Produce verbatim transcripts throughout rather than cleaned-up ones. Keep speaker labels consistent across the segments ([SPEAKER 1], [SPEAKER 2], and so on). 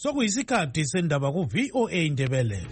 [SPEAKER 1] Sokuyisikhathi sendaba ku V O A Ndebele.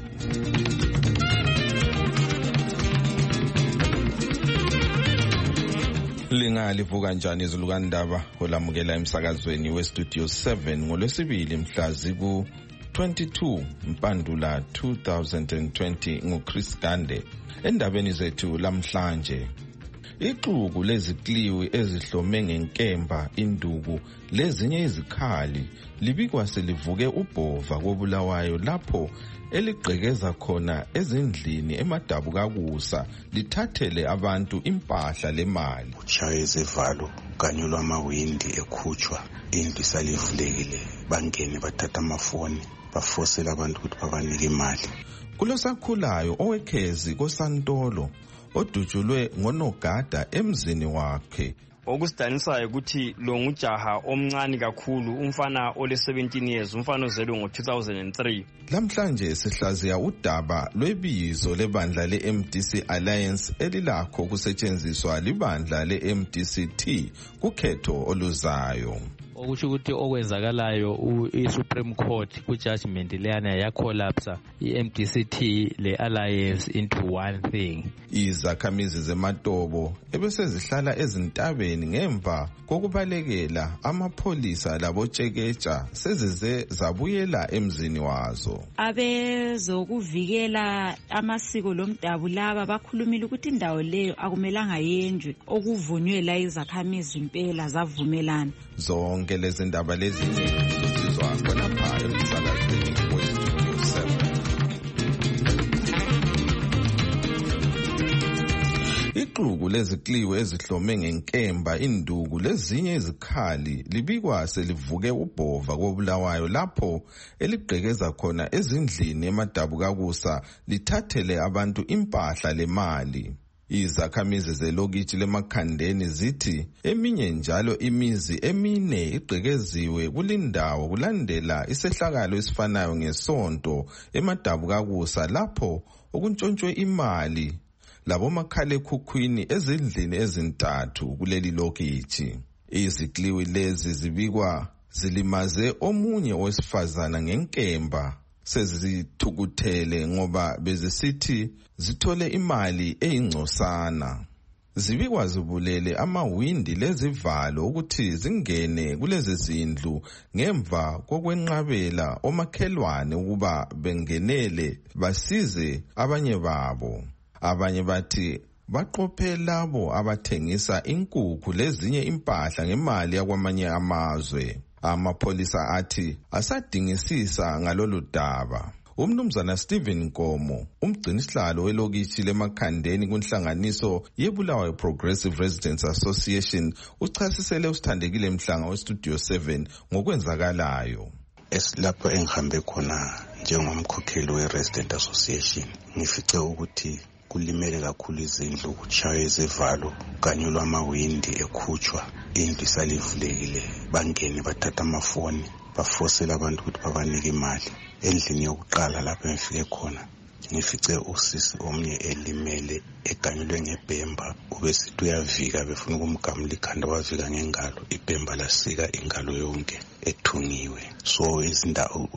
[SPEAKER 2] Lingalivuka njani izulu kandaba olamukela emsakazweni we Studio seven ngolwesibili mhla ziku twenty-two Mpandula two thousand twenty nguChris Gande. Endabeni zethu lamhlanje, ixuku lezikliwi ezihlome ngenkemba, induku lezinye izikhali libikwa selivuke ubhova kobulawayo lapho eligqekeza khona ezindlini eMadabukakusa lithathele abantu impahla lemali.
[SPEAKER 3] Utshaye ezivalo kanye lwamawindi ekhutshwa, indlu isalivulekile, bangene bathatha amafoni bafosela abantu ukuthi babanike imali.
[SPEAKER 2] Kulosakhulayo owekhezi koSantolo odutshulwe ngonogada emzini wakhe.
[SPEAKER 4] Okusidanisayo ukuthi lo ngujaha omncane kakhulu, umfana ole seventeen years, umfana ozelwe ngo two thousand three.
[SPEAKER 2] Lamhlanje sihlaziya udaba lwebizo lebandla le-M D C Alliance elilakho kusetshenziswa libandla le-M D C T kukhetho oluzayo.
[SPEAKER 5] Okusho ukuthi okwenzakalayo i-Supreme Court ku-judgment leyana yakolapsa i-M D C T le-Alliance into one thing.
[SPEAKER 2] Izakhamizi zeMatobo ebesezihlala ezintabeni ngemva kokubalekela amapholisa labotshekeja sezize zabuyela emzini wazo.
[SPEAKER 6] Abezokuvikela amasiko lomdabu laba bakhulumile ukuthi indawo leyo akumelanga yenjwe, okuvunywe la izakhamizi impela zavumelana.
[SPEAKER 2] Zonke lezi ndaba lezi zizwa khonapha emsakazweni we Studio seven. Ixuku lezikliwe ezihlome ngenkemba, induku lezinye izikhali libikwa selivuke ubhova kobulawayo lapho eligqekeza khona ezindlini eMadabukakusa lithathele abantu impahla lemali. Izakhamizi zelokitshi leMakhandeni zithi eminye njalo imizi emine igqekeziwe kulindawo kulandela isehlakalo esifanayo ngesonto eMadabukakusa lapho okuntshontshwe imali labomakhalekhukhwini ezindlini ezintathu kuleli lokitshi. Izikliwi lezi zibikwa zilimaze omunye owesifazana ngenkemba, sezithukuthele ngoba bezisithi zithole imali eyingcosana. Zibikwa zibulele amawindi lezivalo ukuthi zingene kulezi zindlu ngemva kokwenqabela omakhelwane ukuba bengenele basize abanye babo. Abanye bathi baqophe labo abathengisa inkukhu lezinye impahla ngemali yakwamanye amazwe. Amapholisa athi asadingisisa ngalolu daba. Umnumzana Stephen Nkomo, umgcinisihlalo welokitshi leMakhandeni kunhlanganiso yeBulawayo Progressive Residents Association, uchasisele usithandekile Mhlanga weStudio seven ngokwenzakalayo.
[SPEAKER 3] Esilapho engihambe khona njengomkhokheli weResident Association, ngifice ukuthi kulimele kakhulu izindlu, kutshaye ezivalo kanye lwamawindi ekhutshwa, indlu isalivulekile, bangene bathatha amafoni bafosela abantu ukuthi babanike imali. Endlini yokuqala lapho ngifike khona ngifice usisi omnye elimele eganyulwe ngebhemba, ubesithi uyavika befuna ukumgamula ikhanda, wavika ngengalo, ibhemba lasika ingalo yonke ethungiwe. So izindawo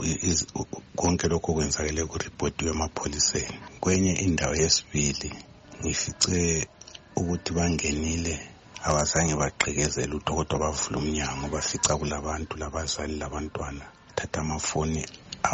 [SPEAKER 3] konke lokho kwenzakele kuripoti wemapholiseni. Kwenye indawo yesibili ngifice ukuthi bangenile abazange bagqekeze lutho kodwa bavula umnyango bafica kulabantu labazali labantwana, thatha amafoni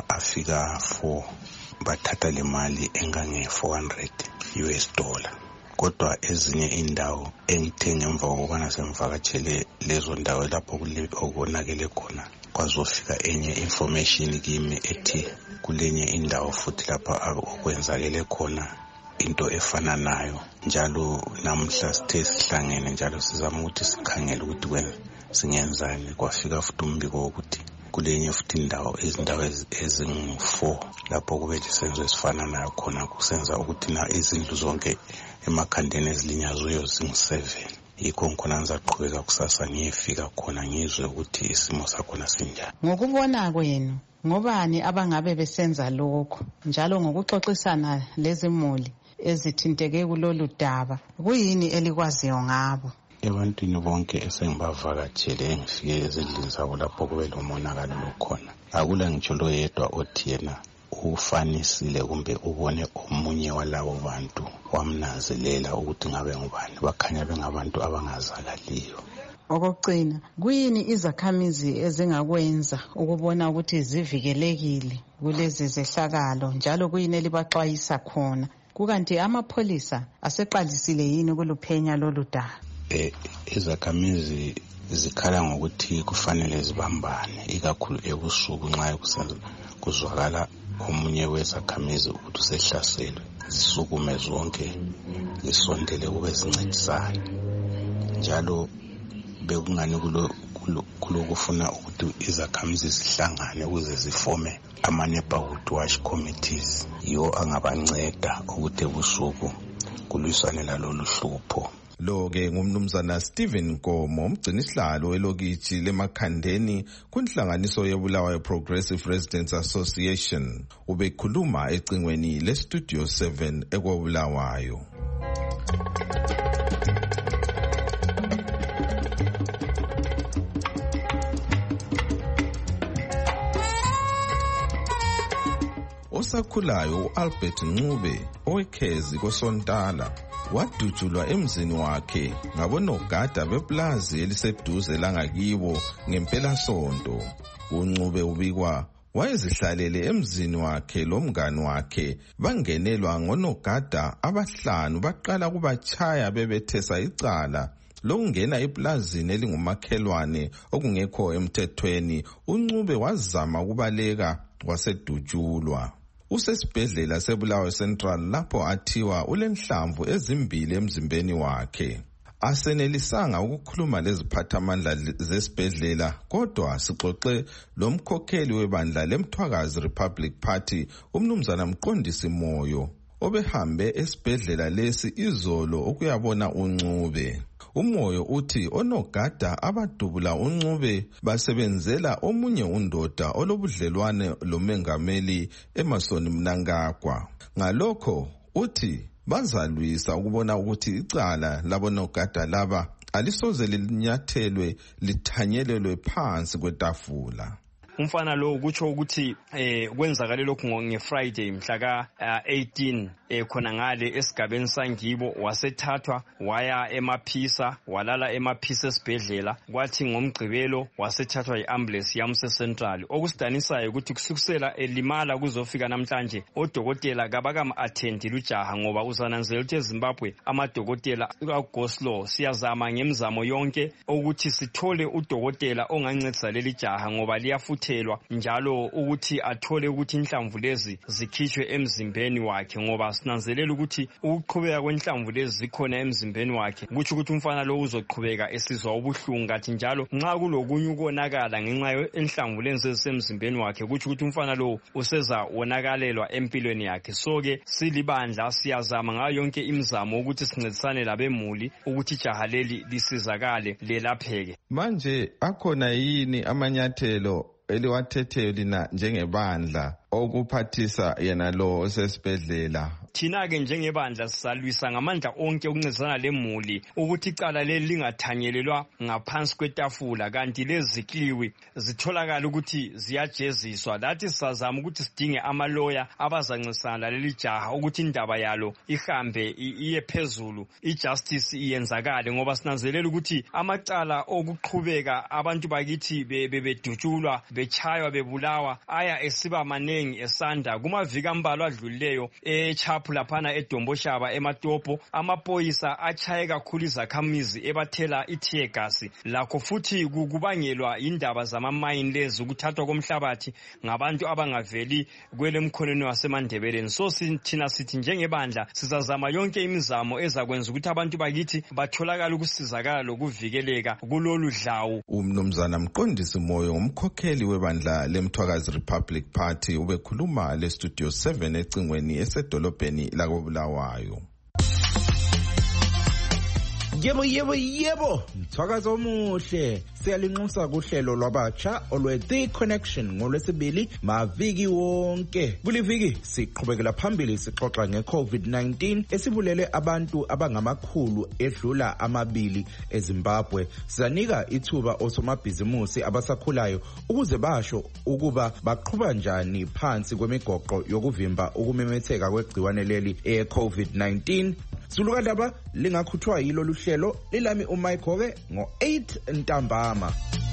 [SPEAKER 3] afika four, bathatha le mali engange four hundred U S dollar. Kodwa ezinye indawo engithe ngemva kokubana semvakatshele lezo ndawo lapho okonakele khona, kwazofika enye information kimi ethi kulenye indawo futhi lapha okwenzakele khona into efana nayo. Njalo namhla sithe sihlangene njalo sizama ukuthi sikhangele ukuthi wena singenzani. Kwafika futhi umbiko ukuthi kulenye futhi indawo izindawo ezingu four lapho kube isenzo esifana nayo khona, kusenza ukuthi na izindlu zonke eMakhandeni ezilinyazweyo zingu seven. Yikho ngikhona ngizaqhubeka kusasa ngiyefika khona ngizwe ukuthi isimo sakhona sinjani.
[SPEAKER 7] Ngokubona kwenu, ngobani abangabe besenza lokho? Njalo ngokuxoxisana lezimuli ezithinteke kulolu daba, kuyini elikwaziyo ngabo?
[SPEAKER 3] ebantwini bonke esengibavakatshele ngifike ezindlini zabo lapho kube lomonakalo khona, akula ngitsho lo yedwa othi yena ufanisile kumbe ubone omunye walabo bantu wamnanzelela ukuthi ngabe ngubani. Bakhanya bengabantu abangazakaliyo.
[SPEAKER 7] Okugcina, kuyini izakhamizi ezingakwenza ukubona ukuthi zivikelekile kulezi zehlakalo, njalo kuyini elibaxwayisa khona? Kukanti amapholisa aseqalisile yini kuluphenya lolu daba?
[SPEAKER 3] Eh, izakhamizi zikhala ngokuthi kufanele zibambane, ikakhulu ebusuku nxa kuzwakala omunye wezakhamizi ukuthi usehlaselwe, zisukume zonke zisondele kube zincedisana. Njalo bekungani kulo kulokufuna ukuthi izakhamizi zihlangane ukuze zifome ama-neighborhood watch committees, yiwo angabanceda ukuthi ebusuku kulwisane lalolu hlupho.
[SPEAKER 2] Lo-ke ngumnumzana Stephen Nkomo, umgcinisihlalo welokitshi leMakhandeni kunhlanganiso yeBulawayo Progressive Residents Association. Ubekhuluma ecingweni leStudio seven ekwaBulawayo. Osakhulayo uAlbert Ncube owekhezi koSontala wadutshulwa emzini wakhe ngabonogada beplazi eliseduze langakibo ngempela sonto. uNcube ubikwa wayezihlalele emzini wakhe lomngani wakhe bangenelwa ngonogada abahlanu baqala kubachaya bebethesa icala lokungena eplazini elingumakhelwane okungekho emthethweni. uNcube wazama ukubaleka wasedutshulwa. Usesibhedlela seBulawayo Central lapho athiwa ulenhlamvu ezimbili emzimbeni wakhe. Asenelisanga ukukhuluma leziphathamandla zesibhedlela, kodwa sixoxe lomkhokheli webandla leMthwakazi Republic Party umnumzana Mqondisi Moyo obehambe esibhedlela lesi izolo ukuyabona uNcube. uMoyo uthi onogada abadubula uNcube basebenzela omunye undoda olobudlelwane lomengameli Emerson Mnangagwa. Ngalokho uthi bazalwisa ukubona ukuthi icala labonogada laba alisoze linyathelwe lithanyelelwe phansi kwetafula.
[SPEAKER 4] Umfana lo kutsho ukuthi eh kwenzakale lokhu ngeFriday mhla ka eighteen eh khona ngale esigabeni sangibo, wasethathwa waya emaphisa walala emaphisa esibhedlela, kwathi ngomgqibelo wasethathwa iambulance yamse Central. Okusidanisayo ukuthi kusukusela elimala kuzofika namhlanje odokotela kabakam attend lujaha, ngoba uzananzela ukuthi eZimbabwe amadokotela kaGoslow siyazama ngemizamo yonke ukuthi sithole udokotela ongancedisa leli jaha ngoba liyafuthi njalo ukuthi athole ukuthi inhlamvu lezi zikhishwe emzimbeni wakhe, ngoba sinanzelela ukuthi ukuqhubeka kwenhlamvu lezi zikhona emzimbeni wakhe kuthi ukuthi umfana lo uzoqhubeka esizwa ubuhlungu. Kathi njalo nxa kulokunye ukonakala ngenxa yenhlamvu lezi ezisemzimbeni wakhe kuthi ukuthi umfana lo useza wonakalelwa empilweni yakhe. So ke silibandla siyazama ngayo yonke imizamo ukuthi sincedisane labemuli ukuthi ijaha leli lisizakale lelapheke.
[SPEAKER 2] Manje akhona yini amanyathelo eliwathetheyo lina njengebandla okuphathisa yena lo osesibhedlela?
[SPEAKER 4] Thina ke njengebandla sisalwisa ngamandla onke ukuncedisana lemuli ukuthi icala leli lingathanyelelwa ngaphansi kwetafula, kanti lezi zikliwi zitholakala ukuthi ziyajeziswa. Lathi sisazama ukuthi sidinge amaloya abazancedisana leli jaha ukuthi indaba yalo ihambe iye phezulu, ijustice iyenzakale, ngoba sinanzelela ukuthi amacala okuqhubeka abantu bakithi bebedutshulwa bechaywa bebulawa aya esiba maningi esanda. Kumaviki ambalwa adlulileyo eChapu laphana eDomboshaba eMatopo amaphoyisa achaye kakhulu izakhamizi ebathela itear gas, lakho futhi kubangelwa indaba zamamayini lezi ukuthathwa komhlabathi ngabantu abangaveli kwelemkhonweni waseMandebeleni. So thina sithi njengebandla sizazama yonke imizamo ezakwenza ukuthi abantu bakithi batholakala ukusizakala lokuvikeleka kulolu dlawu.
[SPEAKER 2] Umnumzana Mqondisi Moyo umkhokheli webandla leMthwakazi Republic Party ubekhuluma leStudio seven ecingweni esedolobheni lakoBulawayo.
[SPEAKER 8] Yebo yebo yebo, mthakazo omuhle. Siyalinxusa kuhlelo lwabatsha olwe The Connection ngolwesibili maviki wonke. Kuliviki siqhubekela phambili sixoxa nge-COVID nineteen esibulele abantu abangamakhulu edlula amabili eZimbabwe. Sizanika ithuba osomabhizimusi abasakhulayo ukuze basho ukuba baqhuba njani phansi kwemigoqo yokuvimba ukumemetheka kwegciwane leli e-COVID nineteen. Sulukadaba lingakhuthwa yilo luhlelo lilami uMichael ngo eight ntambama.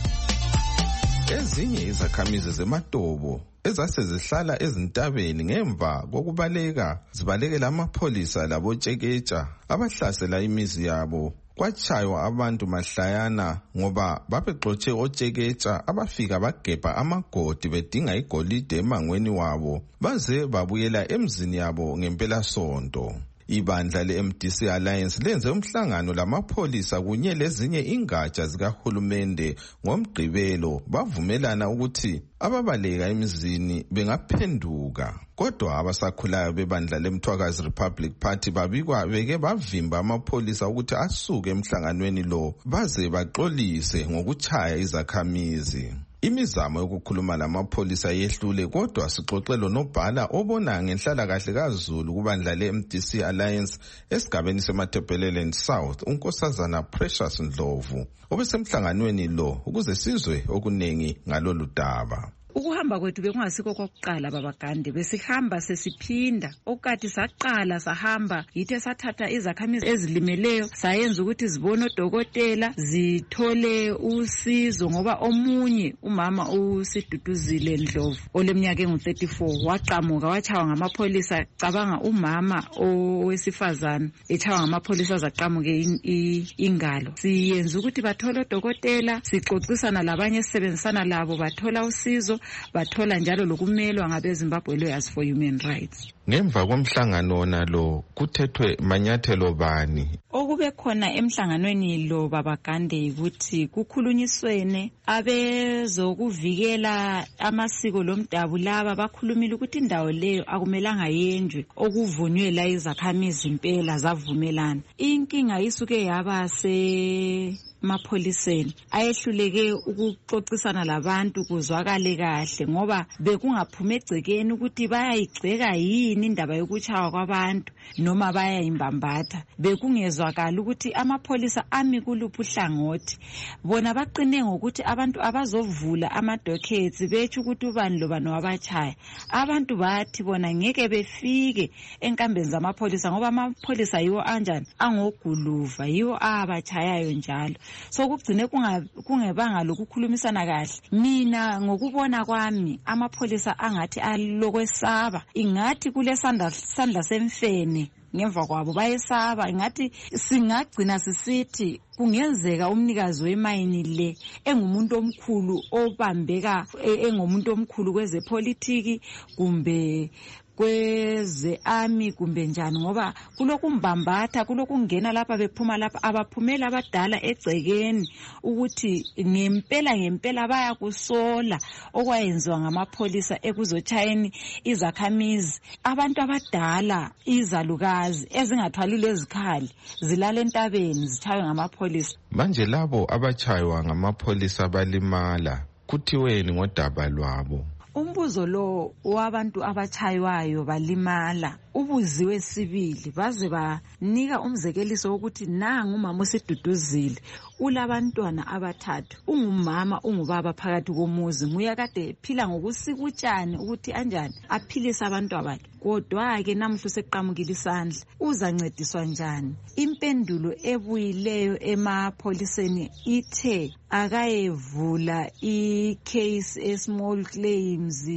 [SPEAKER 2] Ezinye izakhamizi zematobo ezase zihlala ezintabeni ngemva kokubaleka zibalekela amapholisa labotsheketsha abahlasela imizi yabo. Kwatshaywa abantu mahlayana ngoba babexotshe otsheketsha abafika bagebha amagodi bedinga igolide emangweni wabo baze babuyela emzini yabo ngempela sonto. Ibandla le-M D C Alliance lenze umhlangano lamapholisa kunye lezinye ingatsha zikahulumende ngomgqibelo bavumelana ukuthi ababaleka emizini bengaphenduka. Kodwa abasakhulayo bebandla leMthwakazi Republic Party babikwa beke bavimba amapholisa ukuthi asuke emhlanganweni lo baze baxolise ngokutshaya izakhamizi. Imizamo yokukhuluma lamapholisa yehlule kodwa sixoxelo nobhala obona ngenhlalakahle kaZulu kubandla le-M D C Alliance esigabeni seMatabeleland South unkosazana Precious Ndlovu obesemhlanganweni lo ukuze sizwe okunengi ngalolu daba.
[SPEAKER 6] Ukuhamba kwethu bekungasikho kokuqala babagande besihamba sesiphinda okati saqala sahamba yithe sathatha izakhamizi ezilimeleyo sayenza ukuthi zibone odokotela zithole usizo ngoba omunye umama uSiduduzile Ndlovu oleminyaka engu thirty-four waqamuka wachawa ngamapholisa cabanga umama owesifazana echawa ngamapholisa zaqamuke ingalo. Siyenza ukuthi bathole odokotela sixoxisana labanye sisebenzisana labo bathola usizo bathola njalo lokumelwa ngabeZimbabwe Lawyers for Human Rights.
[SPEAKER 2] Ngemva komhlangano nalo kuthethwe manyathelo bani?
[SPEAKER 6] Okube khona emhlanganweni lo babagande ukuthi kukhulunyiswene abezokuvikela amasiko lomdabu laba bakhulumile ukuthi indawo leyo akumelanga yenjwe okuvunywe la izakhamizi impela zavumelana. Inkinga isuke yaba se mapholiseni ayehluleke ukuxoxisana labantu kuzwakale kahle ngoba bekungaphume egcekeni ukuthi bayayigceka yini indaba yokuchawa kwabantu noma bayayimbambatha. Bekungezwakala ukuthi amapholisa ami kuluphi uhlangothi. Bona baqine ngokuthi abantu abazovula amadockets betsho ukuthi ubani lobani wabachaya. Abantu bathi bona ngeke befike enkambeni zamapholisa ngoba amapholisa yiwo anjani angoguluva yiwo abachayayo njalo. So kugcine kungebanga lokukhulumisana kahle. Mina ngokubona kwami amapholisa angathi alokwesaba ingathi kulesandla sandla semfene ngemva kwabo bayesaba ingathi singagcina sisithi kungenzeka umnikazi wemayini le engumuntu omkhulu obambeka engumuntu omkhulu kwezepolitiki kumbe kweze army kumbe njani ngoba kulokumbambatha kulokungena lapha bephuma lapha abaphumela abadala egcekeni ukuthi ngempela ngempela baya kusola okwayenziwa ngamapholisa ekuzotshayeni izakhamizi. Abantu abadala izalukazi ezingathwali lezikhali zilala entabeni zitshaywe ngamapholisa.
[SPEAKER 2] Manje labo abachaywa ngamapholisa balimala kuthiweni ngodaba lwabo?
[SPEAKER 6] Umbuzo lo wabantu abachaywayo balimala ubuziwe sibili baze banika umzekeliso ukuthi nanga umama uSiduduzile ulabantwana abathathu ungumama ungubaba phakathi komuzi nguye kade phila ngokusikutshani ukuthi anjani aphilisa abantu abakhe. Kodwa ke namuhla seqhamukile isandla uzancediswa njani? Impendulo ebuyileyo emapholiseni ithe akayevula i-case e-small claims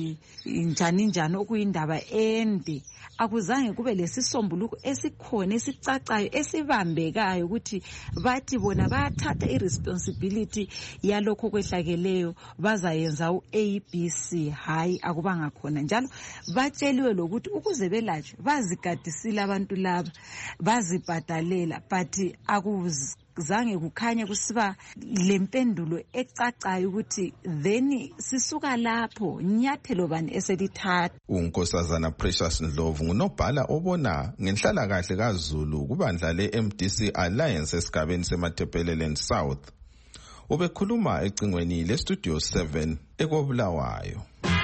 [SPEAKER 6] njani njani okuyindaba ende. Akuzange kube lesisombuluko esikhona esicacayo esibambekayo ukuthi bathi bona bathatha iresponsibility yalokho kwehlakeleyo bazayenza u-A B C. Hayi akubanga khona njalo batsheliwe lokuthi ukuze belatshwe bazigadisile abantu laba bazibhadalela but zange kukhanye kusiba lempendulo ecacayo ukuthi then sisuka lapho nyathelo bani eselithatha.
[SPEAKER 2] uNkosazana Precious Ndlovu ngunobhala obona ngenhlalakahle kaZulu kubandla le-M D C Alliance esigabeni seMatabeleland South. Ubekhuluma ecingweni le-Studio seven eKobulawayo.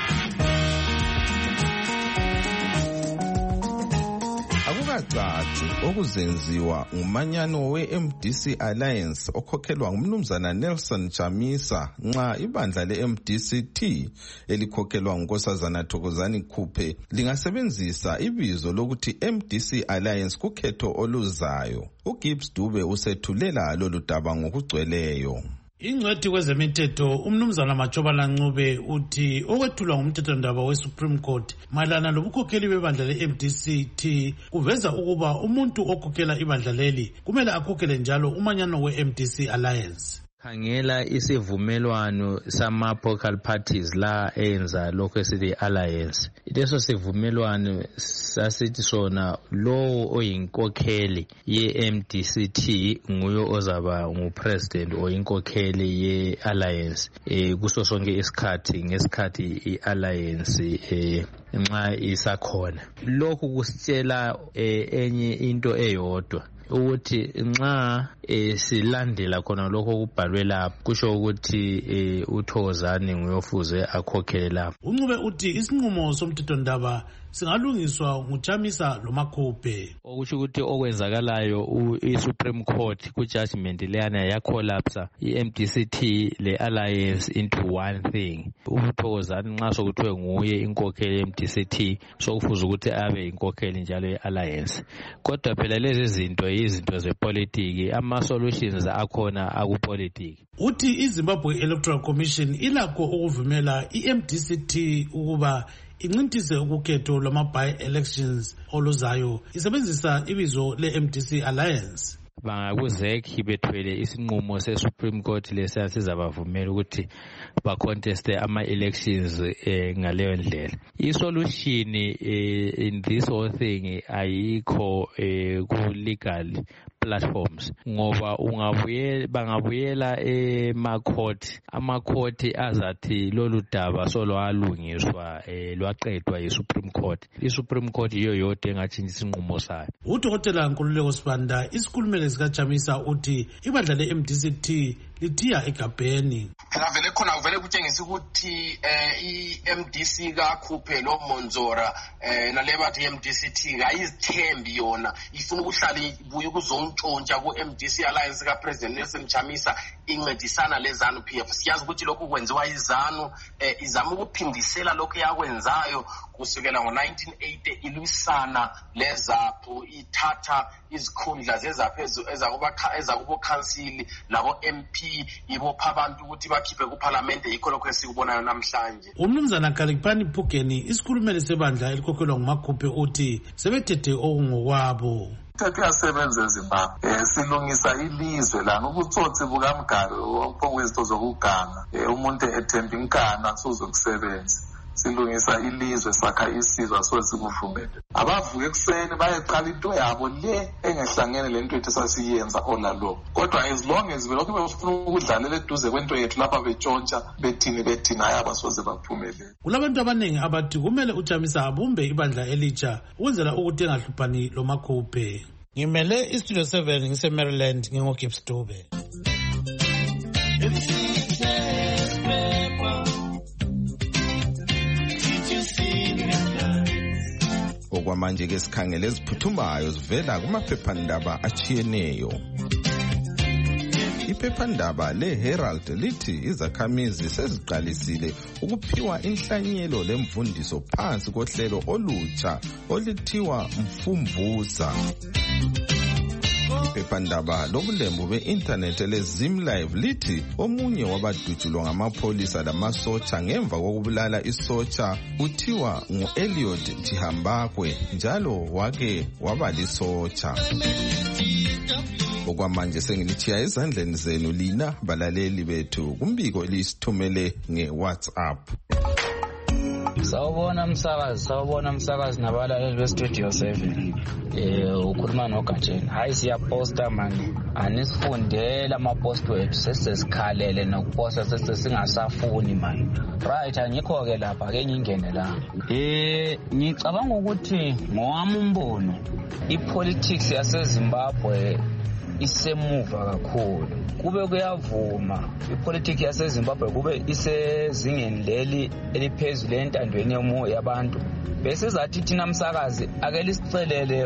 [SPEAKER 2] Akukacaci okuzenziwa ngumanyano we-M D C Alliance okhokhelwa ngumnumzana Nelson Chamisa nxa ibandla le-M D C T elikhokhelwa nguNkosazana Thokozani Khuphe lingasebenzisa ibizo lokuthi M D C Alliance kukhetho oluzayo. uGibbs Dube usethulela lolu daba ngokugcweleyo.
[SPEAKER 1] Ingcwethi kwezemithetho umnumzana Majoba Ncube uthi okwethulwa ngumthethondaba we-Supreme Court mayelana lobukhokheli bebandla le-M D C T kuveza ukuba umuntu okhokhela ibandla leli kumele akhokhele njalo umanyano we-M D C Alliance.
[SPEAKER 5] Khangela isivumelwano sama-political parties la enza lokho esithi alliance. Leso sivumelwano sasithi sona lowo oyinkokheli ye-M D C T nguyo ozaba ngupresident oyinkokheli ye-alliance eh kuso sonke isikhathi ngesikhathi i-alliance eh nxa isakhona. Lokhu kusitshela enye into eyodwa ukuthi nxa silandela khona lokho kubhalwe lapho kusho ukuthi uThokozani nguyofuze akhokhele lapho.
[SPEAKER 1] uNcube uthi isinqumo somthethondaba singalungiswa nguChamisa loMakhuphe.
[SPEAKER 5] Okusho ukuthi okwenzakalayo i-Supreme Court ku-judgment leyana yakolapsa i-M D C T le-alliance into one thing. uThokozani nxa sokuthiwe nguye inkokheli ye-M D C T sokufuza ukuthi abe inkokheli njalo ye-alliance. Kodwa phela lezi zinto izinto zepolitiki, ama-solutions akhona akupolitiki.
[SPEAKER 1] Uthi iZimbabwe Electoral Commission ilakho ukuvumela i-M D C T ukuba incintise ukukhetho lwama-by-elections oluzayo isebenzisa ibizo le-M D C Alliance.
[SPEAKER 5] Bangakuzekhi bethwele isinqumo se-Supreme Court lesiya sizabavumela ukuthi baconteste ama-elections eh, ngaleyo ndlela. I-solution eh, in this whole thing ayikho eh, ku-legal platforms ngoba ungabuyela bangabuyela ema-court ama-court azathi lolu daba solwalungiswa eh, lwaqedwa yi-Supreme Court. I-Supreme Court yiyo yodwa engatshintsha isinqumo sayo.
[SPEAKER 1] uDokotela Nkululeko Sibanda isikhulumeli sikaChamisa uthi ibandla le-M D C T lithiya egabheni.
[SPEAKER 9] Ngavele khona uvele kutshengisa ukuthi eh i-M D C kaKhuphe lo Monzora eh nalebathi i-M D C T ngayizithembi yona ifuna ukuhlala ibuye ukuzontshontsha ku-M D C Alliance kaPresident Nelson Chamisa incedisana leZANU P F. Siyazi ukuthi lokhu kwenziwa iZANU eh izama ukuphindisela lokho yakwenzayo kusukela ngo-nineteen eighty ilwisana leZAPU ithatha izikhundla zezaphezu ezakubo council labo M P ibopha abantu ukuthi bakhiphe kuParliament yikho lokho esikubonayo namhlanje.
[SPEAKER 1] Umnumzana Khalipani Phugeni isikhulumeli sebandla elikhokhelwa nguMakhuphe uthi sebethethe okungokwabo.
[SPEAKER 10] Ithethe yasebenza eZimbabwe eh silungisa ilizwe lana ubutsotsi bukamgari ophokwezinto zokuganga umuntu ethemba inkana sozokusebenza. Silungisa ilizwe sakha isizwe sozikuvumele abavuke ekseni bayeqala into yabo le engehlangene lento ethu sasiyenza olalo kodwa as long as belokhu befuna ukudlalela eduze kwento yethu lapha betshontsha bethini bethina ayabasoze baphumelele.
[SPEAKER 1] Kulabantu abaningi abathi kumele uChamisa abumbe ibandla elitsha ukwenzela ukuthi engahluphani loMakhuphe. Ngimele iStudio seven ngise-Maryland ngingoGibbs Dube.
[SPEAKER 2] Okwamanje ke sikhangele eziphuthumayo zivela kumaphephandaba achiyeneyo. Iphephandaba le-Herald lithi izakhamizi seziqalisile ukuphiwa inhlanyelo lemfundiso phansi kohlelo olutsha olithiwa Mfumvuza. Iphephandaba lobulembu be-internet le-Zim Live lithi omunye wabadutshulwa ngamapholisa lamasotsha ngemva kokubulala isotsha uthiwa ngu-Eliud Tihambakwe njalo wake waba lisotsha. Okwamanje sengilithiya ezandleni zenu lina balaleli bethu kumbiko elisithumele nge-WhatsApp.
[SPEAKER 11] Sawubona msakazi, sawubona msakazi nabalaleli bestudio seven. Eh ukhuluma noGatsheni. Hayi siyaposta manje. Anisifundela amapost wethu sesesikhalele nokuposta sesingasafuni manje. Right angikho ke lapha ke ngingene la. Eh ngicabanga ukuthi ngowami umbono ipolitics yaseZimbabwe isemuva kakhulu. Kube kuyavuma ipolitiki yaseZimbabwe kube isezingeni leli eliphezulu entandweni yomoya yabantu. Bese zathi thina msakazi ake lisicelele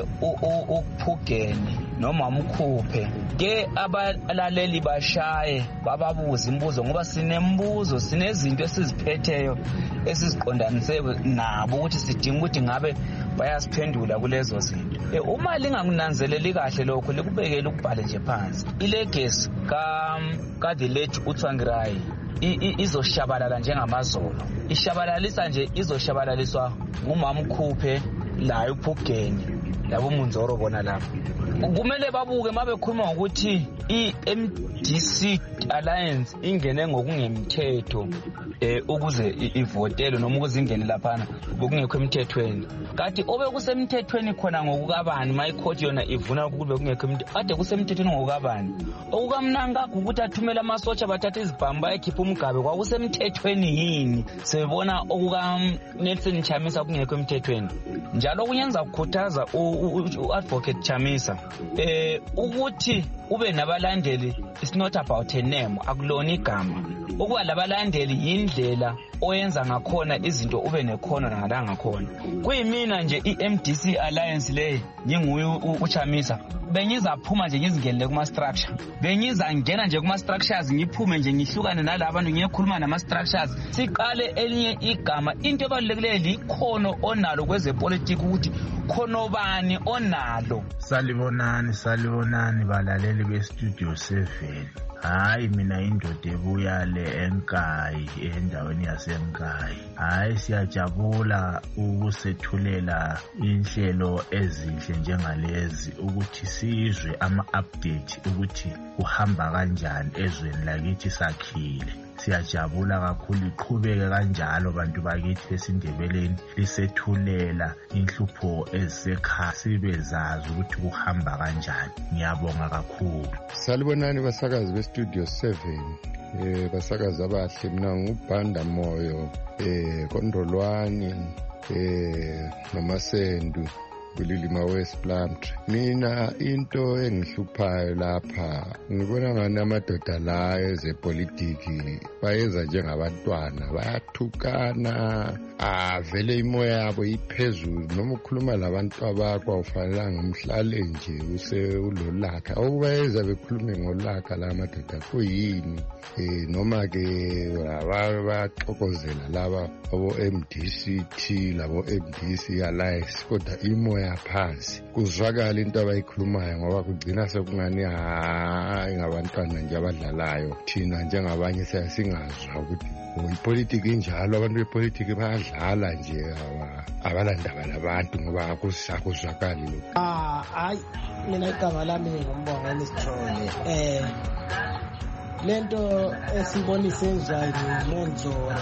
[SPEAKER 11] ukuphugeni noma umkhuphe ke abalaleli bashaye bababuza imibuzo ngoba sinembuzo sinezinto esiziphetheyo esiziqondanise nabo ukuthi sidinga ukuthi ngabe bayasiphendula kulezo zinto. Uma lingakunanzeleli kahle lokho likubekela ukubhale nje phansi. Ilegacy ka ka the late uTsvangirai izoshabalala njengamazolo. Ishabalalisa nje izoshabalaliswa ngumama ukhuphe la uphugeni labo Munzoro bona lapha. Kumele babuke mabekhuluma ukuthi i-M D C Alliance ingene ngokungemthetho eh ukuze ivotele noma ukuze ingene laphana ngokungekho emthethweni. Kanti obe kusemthethweni khona ngokukabani mayikhoti yona ivuna ukube kungekho emthethweni. Ade kusemthethweni ngokukabani. Okukamnanga ukuthi athumela amasotsha bathatha izibhamba ekhipha umgabe kwakusemthethweni yini. Sebona okuka Nelson Chamisa kungekho emthethweni. Njalo kunyenza ukukhuthaza u-advocate Chamisa eh ukuthi ube nabalandeli it's not about a name akulona igama. Ukuba labalandeli yindlela oyenza ngakhona izinto ube nekhono ngalanga ngakhona. Kuyimina nje i-M D C Alliance le nginguye uChamisa bengizaphuma nje ngizingenele kuma structure. Bengiza ngena nje kuma structures ngiphume nje ngihlukane nalabo bantu ngiyekhuluma nama structures. Siqale elinye igama into ebalulekile likhono onalo kwezepolitiki ukuthi khono bani onalo.
[SPEAKER 12] Salibonani salibonani balaleli bestudio seven. Hayi mina indoda ebuya le eNkayi endaweni yaseNkayi. Hayi siyajabula ukusethulela inhlelo ezinhle njengalezi ukuthi sizwe ama update ukuthi kuhamba kanjani ezweni lakithi sakhile. Siyajabula kakhulu iqhubeke kanjalo bantu bakithi besindebeleni lisethulela inhlupho ezisekhaya sibezazi ukuthi kuhamba kanjani. Ngiyabonga kakhulu.
[SPEAKER 13] Salibonani basakazi bestudio seven. Eh basakazi abahle mina ngubhanda moyo eh Kondolwani eh noMasendu kulilima West Plumtree. Mina into engihluphayo lapha ngibona ngani amadoda la ezepolitiki bayenza njengabantwana bayathukana avele imoya yabo iphezulu noma ukhuluma labantu abakwa ufanelanga umhlale nje use ulolaka okubayeza bekhulume ngolaka la madoda kuyini eh noma ke abaxokozela laba abo M D C T labo M D C Alliance kodwa imoya phansi kuzwakala into abayikhulumayo ngoba kugcina sekungani hayi ngabantwana nje abadlalayo thina njengabanye siyasingazwa ukuthi ipolitiki injalo abantu bepolitiki bayadlala nje abalandaba labantu ngoba akusakuzwakali lokho.
[SPEAKER 14] Ah hayi mina igama lami ngombongeni Sithole eh lento esibonise enzayo Monzora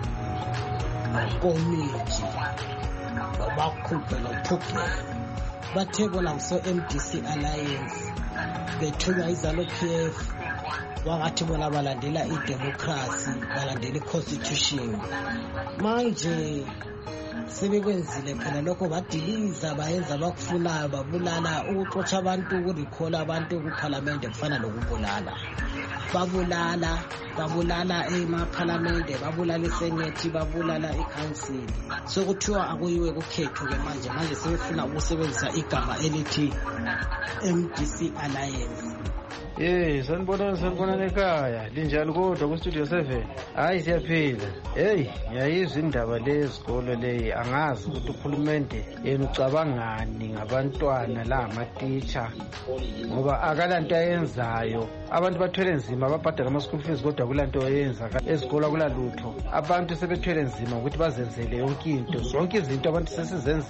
[SPEAKER 14] komiti bakhuphe nophuphe bathe bona ngiso M D C Alliance bethunywa izalo P F wakathi bona balandela idemocracy balandela iconstitution. Manje sebekwenzile phela lokho badiliza bayenza abakufunayo babulala ukuxotsha abantu ukurikhola abantu kuParliament kufana lokubulala. Babulala babulala emaParliament babulala iSenate babulala iCouncil. Sokuthiwa akuyiwe kukhetho ke manje manje sebefuna ukusebenzisa igama elithi M D C Alliance.
[SPEAKER 15] Eh sanibona sanibona ekhaya linjani kodwa ku studio seven. Hayi siyaphila. Hey ngiyayizwa indaba lezikolo leyi angazi ukuthi ukhulumente yena ucabangani ngabantwana la ama-teacher ngoba akalanto ayenzayo. Abantu bathwele nzima babhadala ama school fees kodwa kulanto ayenza ezikolo kulalutho. Abantu sebethwele nzima ukuthi bazenzele yonke into zonke izinto abantu sesizenzela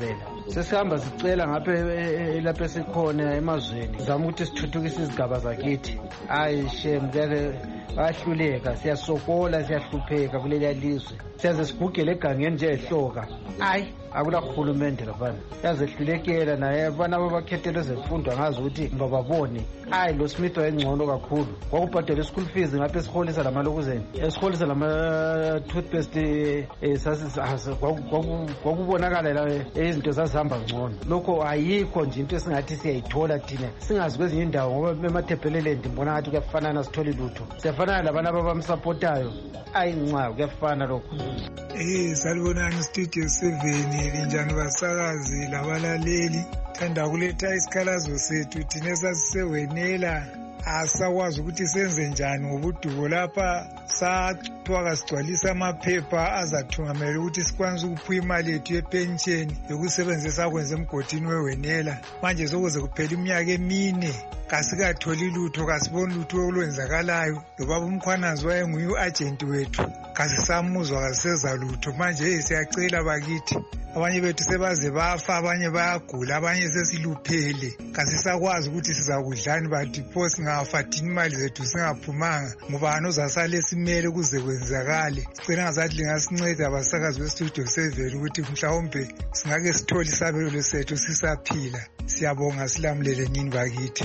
[SPEAKER 15] sesihamba sicela ngapha lapha esikhona emazweni zama ukuthi sithuthukise izigaba zakithi. Hayi shem ke bayahluleka, siyasokola, siyahlupheka kuleli lizwe. Siyaze sigugele egangeni nje ehloka. Hayi akula khulumende lafana. Yazehlulekela naye abana abakhethelwe zemfundo angazi ukuthi bababone. Hayi lo Smith wayengcono kakhulu. Kwakubhadela school fees ngapha esiholisa lamalokuzeni. Esiholisa lama toothpaste esasisi kwakubonakala la izinto zazihamba ngcono. Lokho ayikho nje into esingathi siyayithola thina. Singazi kwezinye indawo ngoba emathebheleleni ngibona ngathi kuyafanana sithole lutho. Siyafanana labana abamsupportayo. Ayi nca kuyafana lokho.
[SPEAKER 16] Eh salibonani Studio seven linjani basakazi labalaleli. Thanda kuletha isikhalazo sethu thina sasisewenela asakwazi ukuthi senze njani ngobuduko lapha sathwaka sigcwalisa amaphepha azathungamela ukuthi sikwanise ukupha imali yethu yepension yokusebenzisa kwenza emgodini wewenela. Manje sokuze kuphela iminyaka emine kasikatholi lutho, kasiboni lutho olwenzakalayo. Lobaba uMkhwanazi wayenguye u-agent wethu kasisamuzwa kasiseza lutho. Manje hey siyacela bakithi, abanye bethu sebaze bafa, abanye bayagula, abanye sesiluphele. Kasisakwazi ukuthi sizakudlani bathi pho singafa thina imali zethu singaphumanga ngubani ozasala esimele kuze kwenzakale. Sicela ngazathi lingasinceda abasakazi bestudio seven ukuthi mhlawumbe singake sithole isabelo sethu sisaphila. Siyabonga, silamulele nini bakithi.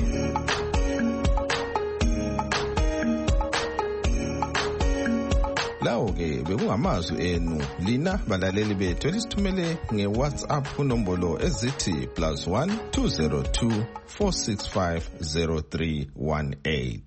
[SPEAKER 2] Lawo ke bekungamazwi enu lina balaleli bethu elisithumele ngeWhatsApp kunombolo ezithi plus one two zero two four six five zero three one eight.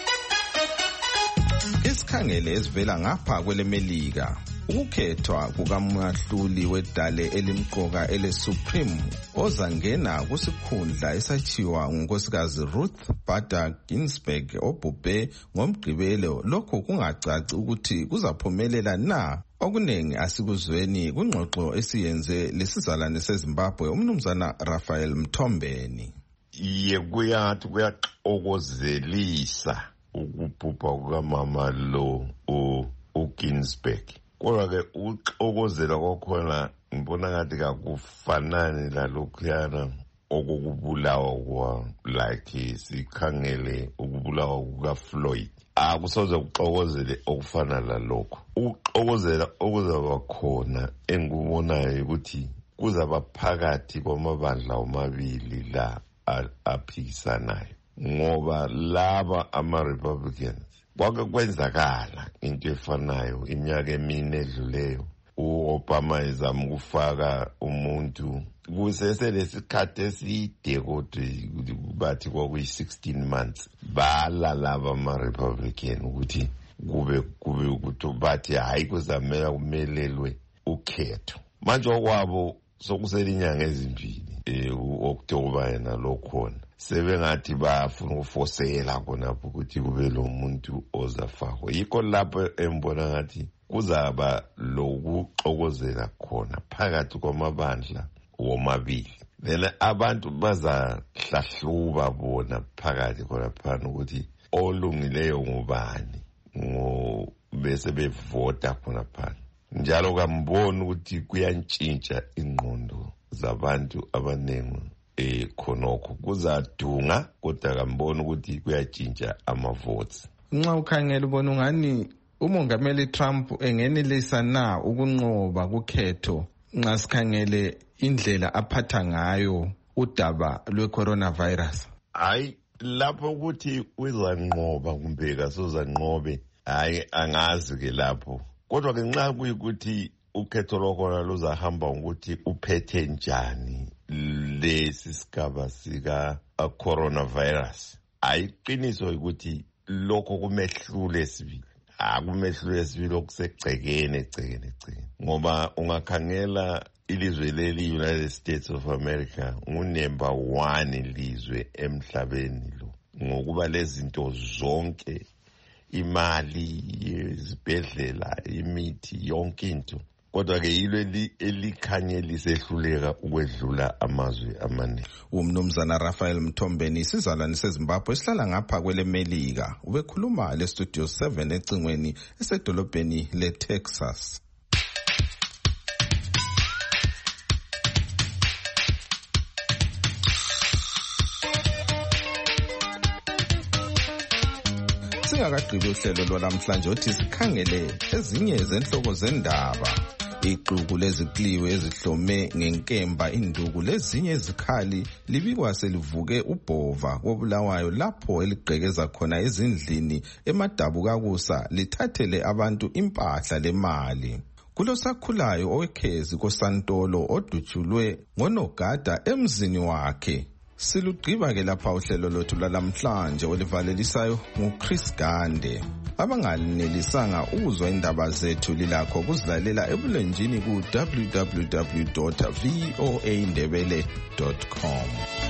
[SPEAKER 2] Isikhangele esivela ngapha kwelemelika ukukhethwa kukaMahluli wedale elimqoka ele Supreme ozangena kusikhundla esachiwa ngunkosikazi Ruth Bader Ginsburg obhubhe ngomgqibelo. Lokho kungacaci ukuthi kuzaphumelela na. Okunengi asikuzweni kungxoxo esiyenze lesizalwane seZimbabwe umnumzana Raphael Mthombeni.
[SPEAKER 17] Iye kuyathi kuyaxokozelisa ukubhubha kukamama lo uGinsburg. Kodwa ke ukuxokozela kwakhona ngibona ngathi kakufanani lalokhuyana okukubulawa kwa like sikhangele ukubulawa kukaFloyd. Akusoze kuxokozele okufana lalokho. Ukuxokozela okuzaba khona engikubonayo ukuthi kuzaba phakathi kwamabandla omabili la aphikisanayo, ngoba laba ama-Republicans kwake kwenzakala into efanayo iminyaka emine edluleyo. U-Obama ezama ukufaka umuntu kuseselesikhathi eside kodwa bathi kwakuyi-sixteen months bala laba ama-Republican ukuthi kube kube ukuthi bathi hayi kuzamela kumelelwe ukhetho. Manje okwabo sokuselinyanga ezimbili u-October yena lokhona sebengathi bafuna ukufosela khonapho ukuthi kube lo muntu ozafakwa. Yikho lapho embona ngathi kuzaba lokuxokozela khona phakathi kwamabandla womabili. Then abantu bazahlahluba bona phakathi khonaphana ukuthi olungileyo ngubani ngo bese bevota khonaphana. Njalo kamboni ukuthi kuyantshintsha ingqondo zabantu abanengi eh khonokho kuzadunga kodwa kamboni ukuthi kuyatshintsha ama-votes.
[SPEAKER 2] Nxa ukhangela ubona ungani umongameli Trump engenelisa na ukunqoba kukhetho nxa sikhangele indlela aphatha ngayo udaba lwe-coronavirus?
[SPEAKER 17] Hayi lapho ukuthi uzanqoba kumbe kasozanqobe hayi angazi ke lapho. Kodwa ke nxa kuyikuthi ukhetho lokhona luzahamba ukuthi uphethe njani lesi sigaba sika coronavirus, ayiqiniso ukuthi lokho kumehlule sibili. Akumehlule sibili okusegcekene egcekene egcekene, ngoba ungakhangela ilizwe leli United States of America ngunember one ilizwe emhlabeni lo ngokuba lezinto zonke, imali, izibhedlela, imithi, yonke into. Kodwa ke yilo elikhanye lisehluleka ukwedlula amazwe amaningi.
[SPEAKER 2] Umnumzana Raphael Mthombeni isizalwane seZimbabwe esihlala ngapha kwelemelika ubekhuluma le Studio seven ecingweni esedolobheni leTexas. singakagqibi uhlelo lwalamhlanje othi sikhangele ezinye zenhloko zendaba. Ixuku lezikliwe ezihlome ngenkemba induku lezinye izikhali libikwa selivuke ubhova kobulawayo lapho eligqekeza khona ezindlini emadabukakusa lithathele abantu impahla lemali. Kulosakhulayo owekhezi koSantolo odutshulwe ngonogada emzini wakhe. Silugqiba ke lapha uhlelo lothu lwalamhlanje olivalelisayo nguChris Gande. Abanganelisanga ukuzwa indaba zethu lilakho kuzilalela ebulenjini ku w w w dot voa ndebele dot com.